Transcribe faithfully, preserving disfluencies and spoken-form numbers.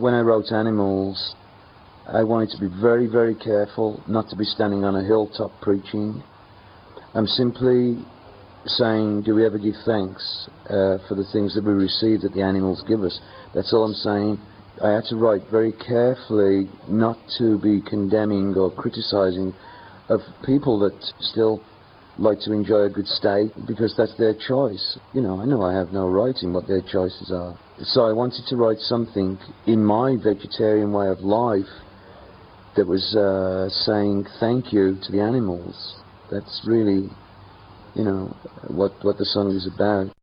when I wrote Animals, I wanted to be very, very careful not to be standing on a hilltop preaching. I'm simply saying, do we ever give thanks uh, for the things that we receive that the animals give us? That's all I'm saying. I had to write very carefully not to be condemning or criticising of people that still like to enjoy a good steak, because that's their choice. You know, I know I have no right in what their choices are. So I wanted to write something in my vegetarian way of life that was uh, saying thank you to the animals. That's really, you know, what, what the song is about.